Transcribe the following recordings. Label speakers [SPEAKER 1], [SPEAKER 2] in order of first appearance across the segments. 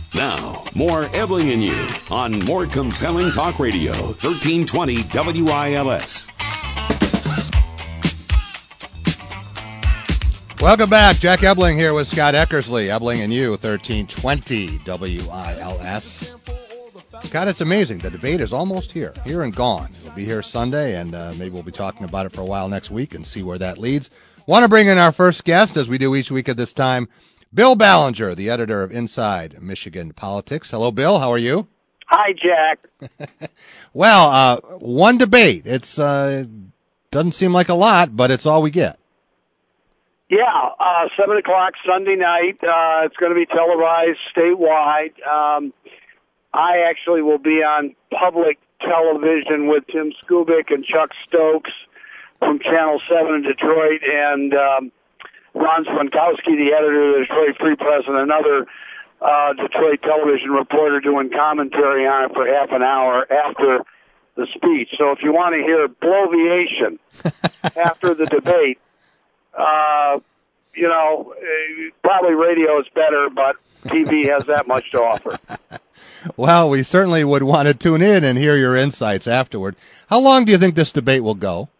[SPEAKER 1] Now, more Ebling and You on more compelling talk radio, 1320 WILS.
[SPEAKER 2] Welcome back. Jack Ebling here with Scott Eckersley. Ebling and You, 1320 WILS. Scott, it's amazing. The debate is almost here and gone. It'll be here Sunday, and maybe we'll be talking about it for a while next week and see where that leads. Want to bring in our first guest, as we do each week at this time, Bill Ballinger, the editor of Inside Michigan Politics. Hello, Bill. How are you?
[SPEAKER 3] Hi, Jack.
[SPEAKER 2] Well, one debate. It's doesn't seem like a lot, but it's all we get.
[SPEAKER 3] Yeah, 7 o'clock Sunday night. It's going to be televised statewide. I actually will be on public television with Tim Skubick and Chuck Stokes from Channel 7 in Detroit, and Ron Swankowski, the editor of the Detroit Free Press, and another Detroit television reporter doing commentary on it for half an hour after the speech. So if you want to hear bloviation after the debate, probably radio is better, but TV has that much to offer.
[SPEAKER 2] Well, we certainly would want to tune in and hear your insights afterward. How long do you think this debate will go?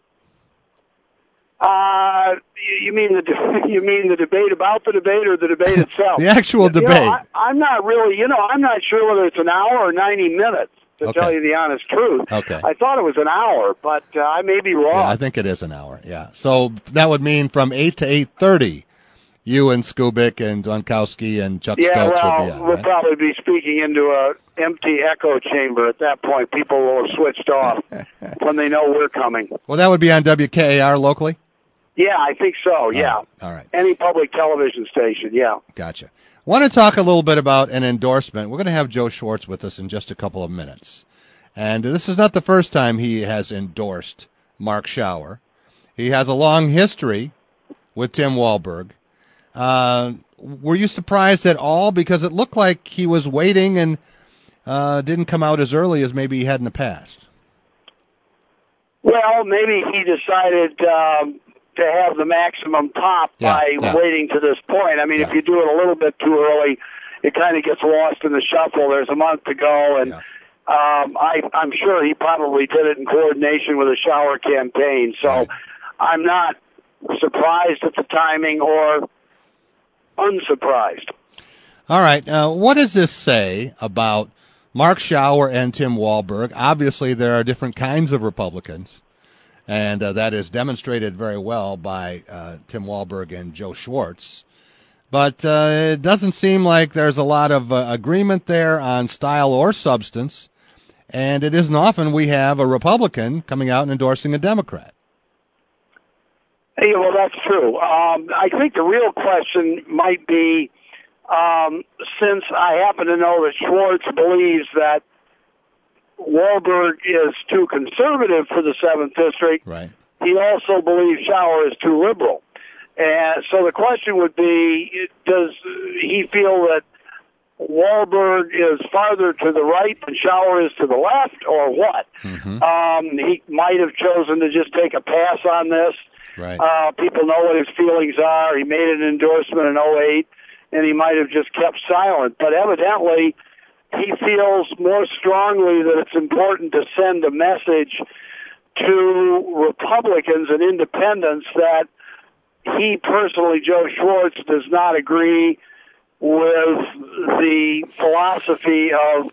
[SPEAKER 3] You mean the debate about the debate or the debate itself?
[SPEAKER 2] The actual debate.
[SPEAKER 3] I'm not really, I'm not sure whether it's an hour or 90 minutes, to tell you the honest truth.
[SPEAKER 2] Okay.
[SPEAKER 3] I thought it was an hour, but I may be wrong.
[SPEAKER 2] Yeah, I think it is an hour, yeah. So that would mean from 8 to 8:30, you and Skubick and Donkowski and Chuck Stokes will be on,
[SPEAKER 3] we'll
[SPEAKER 2] right?
[SPEAKER 3] probably be speaking into an empty echo chamber at that point. People will have switched off when they know we're coming.
[SPEAKER 2] Well, that would be on WKAR locally?
[SPEAKER 3] Yeah, I think so, yeah.
[SPEAKER 2] All right.
[SPEAKER 3] Any public television station, yeah.
[SPEAKER 2] Gotcha. Want to talk a little bit about an endorsement. We're going to have Joe Schwartz with us in just a couple of minutes. And this is not the first time he has endorsed Mark Schauer. He has a long history with Tim Walberg. Were you surprised at all? Because it looked like he was waiting and didn't come out as early as maybe he had in the past.
[SPEAKER 3] Well, maybe he decided to have the maximum pop by waiting to this point. I mean, if you do it a little bit too early, it kind of gets lost in the shuffle. There's a month to go, and I'm sure he probably did it in coordination with the Schauer campaign. So I'm not surprised at the timing or unsurprised.
[SPEAKER 2] All right. What does this say about Mark Schauer and Tim Walberg? Obviously, there are different kinds of Republicans, and that is demonstrated very well by Tim Walberg and Joe Schwartz. But it doesn't seem like there's a lot of agreement there on style or substance, and it isn't often we have a Republican coming out and endorsing a Democrat.
[SPEAKER 3] Hey, well, that's true. I think the real question might be, since I happen to know that Schwartz believes that Walberg is too conservative for the 7th District,
[SPEAKER 2] right,
[SPEAKER 3] he also believes Schauer is too liberal. And so the question would be, does he feel that Walberg is farther to the right than Schauer is to the left, or what?
[SPEAKER 2] Mm-hmm.
[SPEAKER 3] He might have chosen to just take a pass on this.
[SPEAKER 2] Right.
[SPEAKER 3] People know what his feelings are. He made an endorsement in 2008, and he might have just kept silent. But evidently, he feels more strongly that it's important to send a message to Republicans and independents that he personally, Joe Schwartz, does not agree with the philosophy of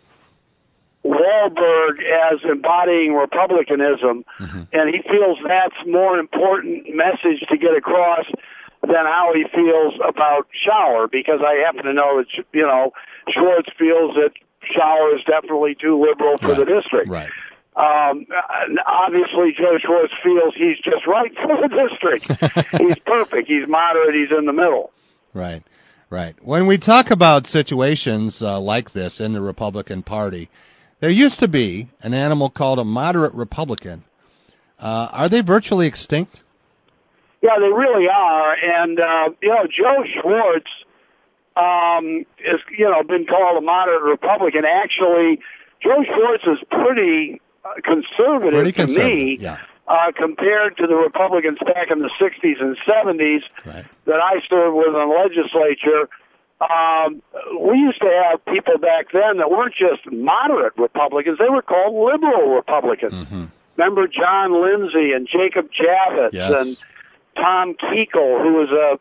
[SPEAKER 3] Walberg as embodying republicanism, and he feels that's more important message to get across than how he feels about Schauer, because I happen to know that, Schwartz feels that Schauer is definitely too liberal for the district.
[SPEAKER 2] Right.
[SPEAKER 3] Obviously, Joe Schwartz feels he's just right for the district. He's perfect. He's moderate. He's in the middle.
[SPEAKER 2] Right, right. When we talk about situations like this in the Republican Party, there used to be an animal called a moderate Republican. Are they virtually extinct?
[SPEAKER 3] Yeah, they really are. And, Joe Schwartz is, been called a moderate Republican. Actually, Joe Schwartz is pretty conservative to me, compared to the Republicans back in the 60s and 70s that I served with in the legislature. we used to have people back then that weren't just moderate Republicans; they were called liberal Republicans.
[SPEAKER 2] Mm-hmm.
[SPEAKER 3] Remember John Lindsay and Jacob Javits and Tom Kuechel, who was a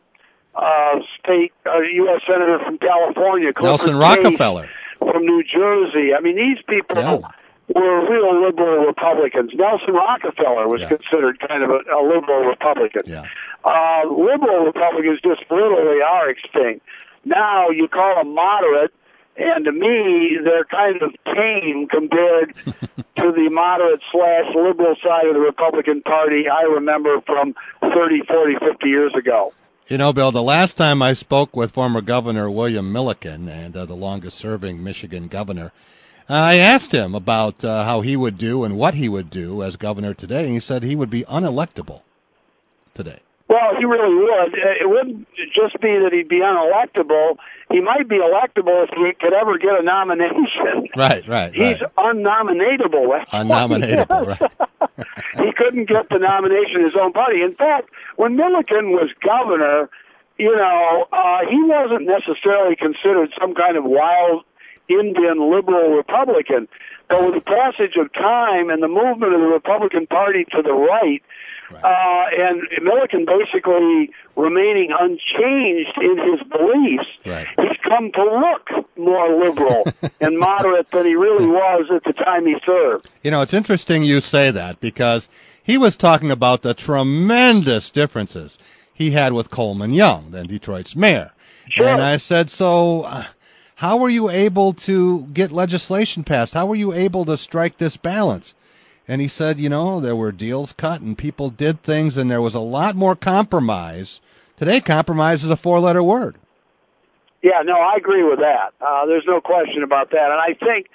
[SPEAKER 3] U.S. Senator from California,
[SPEAKER 2] Nelson
[SPEAKER 3] Clifford
[SPEAKER 2] Rockefeller
[SPEAKER 3] Chase from New Jersey. I mean, these people were real liberal Republicans. Nelson Rockefeller was considered kind of a liberal Republican. Liberal Republicans just literally are extinct. Now you call them moderate, and to me, they're kind of tame compared to the moderate/liberal side of the Republican Party I remember from 30, 40, 50 years ago.
[SPEAKER 2] You know, Bill, the last time I spoke with former Governor William Milliken, and the longest-serving Michigan governor, I asked him about how he would do and what he would do as governor today, and he said he would be unelectable today.
[SPEAKER 3] Well, he really would. It wouldn't just be that he'd be unelectable. He might be electable if he could ever get a nomination.
[SPEAKER 2] Right.
[SPEAKER 3] He's unnominatable.
[SPEAKER 2] Unnominatable, right.
[SPEAKER 3] He couldn't get the nomination in his own party. In fact, when Milliken was governor, he wasn't necessarily considered some kind of wild Indian liberal Republican. But with the passage of time and the movement of the Republican Party to the right, and Milliken basically remaining unchanged in his beliefs, he's come to look more liberal and moderate than he really was at the time he served.
[SPEAKER 2] You know, it's interesting you say that, because he was talking about the tremendous differences he had with Coleman Young, then Detroit's mayor.
[SPEAKER 3] Sure.
[SPEAKER 2] And I said, so how were you able to get legislation passed? How were you able to strike this balance? And he said, there were deals cut and people did things, and there was a lot more compromise. Today, compromise is a four-letter word.
[SPEAKER 3] Yeah, no, I agree with that. There's no question about that. And I think,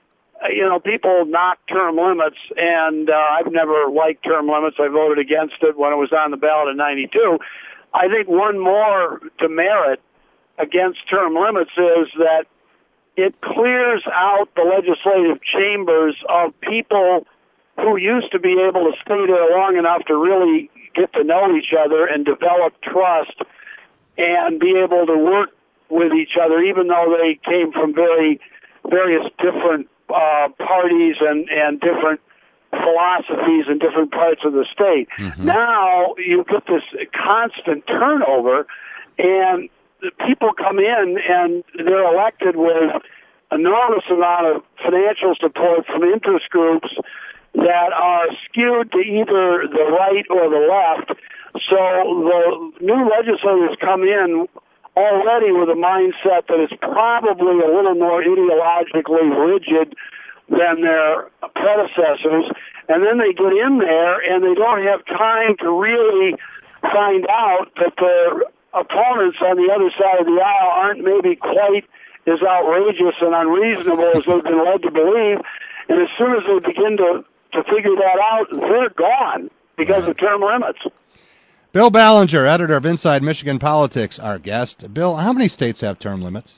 [SPEAKER 3] people knock term limits, and I've never liked term limits. I voted against it when it was on the ballot in 92. I think one more demerit against term limits is that it clears out the legislative chambers of people who used to be able to stay there long enough to really get to know each other and develop trust and be able to work with each other, even though they came from various different parties and different philosophies in different parts of the state. Mm-hmm. Now you get this constant turnover, and people come in and they're elected with enormous amount of financial support from interest groups that are skewed to either the right or the left. So the new legislators come in already with a mindset that is probably a little more ideologically rigid than their predecessors, and then they get in there and they don't have time to really find out that their opponents on the other side of the aisle aren't maybe quite as outrageous and unreasonable as they've been led to believe. And as soon as they begin to figure that out, they're gone because of term limits.
[SPEAKER 2] Bill Ballinger, editor of Inside Michigan Politics, our guest. Bill, how many states have term limits?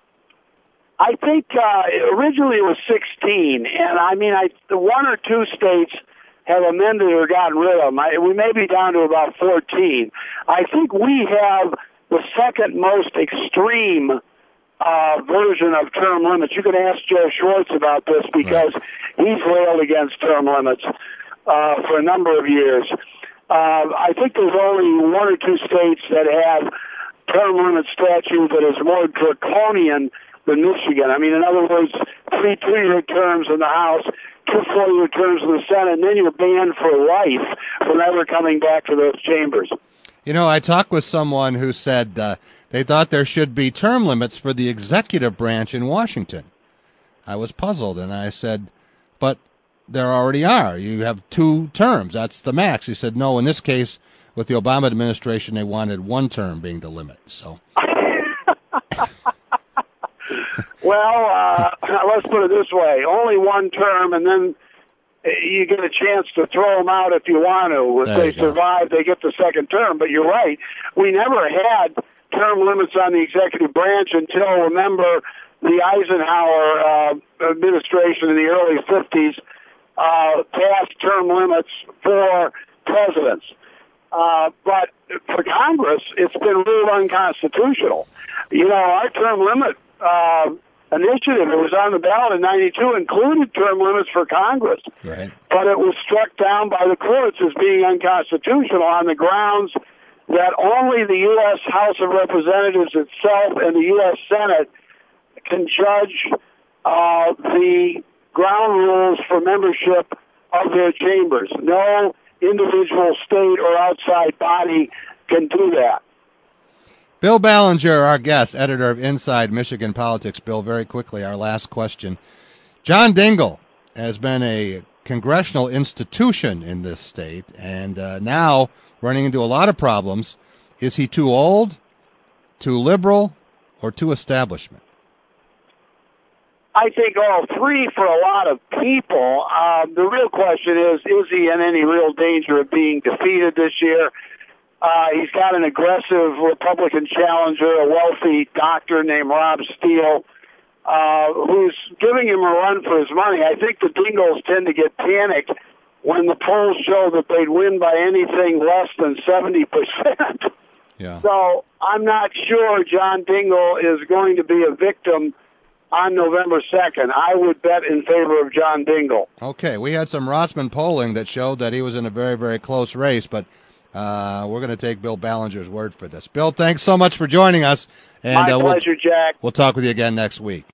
[SPEAKER 3] I think originally it was 16, and one or two states have amended or gotten rid of them. We may be down to about 14. I think we have the second most extreme version of term limits. You can ask Joe Schwartz about this because he's railed against term limits for a number of years. I think there's only one or two states that have term limit statute that is more draconian than Michigan. In other words, 3 2-year terms in the House, 2 4-year terms in the Senate, and then you're banned for life from ever coming back to those chambers.
[SPEAKER 2] I talked with someone who said they thought there should be term limits for the executive branch in Washington. I was puzzled, and I said, but there already are. You have 2 terms. That's the max. He said, no, in this case, with the Obama administration, they wanted 1 term being the limit. So,
[SPEAKER 3] well, let's put it this way. Only 1 term, and then you get a chance to throw them out if you want to. If they survive, they get the second term. But you're right. We never had term limits on the executive branch until, remember, the Eisenhower administration in the early 50s passed term limits for presidents. But for Congress, it's been ruled unconstitutional. Our term limit initiative, it was on the ballot in 92, included term limits for Congress.
[SPEAKER 2] Right.
[SPEAKER 3] But it was struck down by the courts as being unconstitutional on the grounds that only the U.S. House of Representatives itself and the U.S. Senate can judge the ground rules for membership of their chambers. No individual state or outside body can do that.
[SPEAKER 2] Bill Ballinger, our guest, editor of Inside Michigan Politics. Bill, very quickly, our last question. John Dingell has been a congressional institution in this state and now running into a lot of problems. Is he too old, too liberal, or too establishment?
[SPEAKER 3] I think all three for a lot of people. The real question is he in any real danger of being defeated this year? He's got an aggressive Republican challenger, a wealthy doctor named Rob Steele, who's giving him a run for his money. I think the Dingells tend to get panicked when the polls show that they'd win by anything less than 70%.
[SPEAKER 2] Yeah.
[SPEAKER 3] So I'm not sure John Dingell is going to be a victim on November 2nd. I would bet in favor of John Dingell.
[SPEAKER 2] Okay, we had some Rossman polling that showed that he was in a very, very close race, but we're going to take Bill Ballinger's word for this. Bill, thanks so much for joining us. And
[SPEAKER 3] My pleasure, Jack.
[SPEAKER 2] We'll talk with you again next week.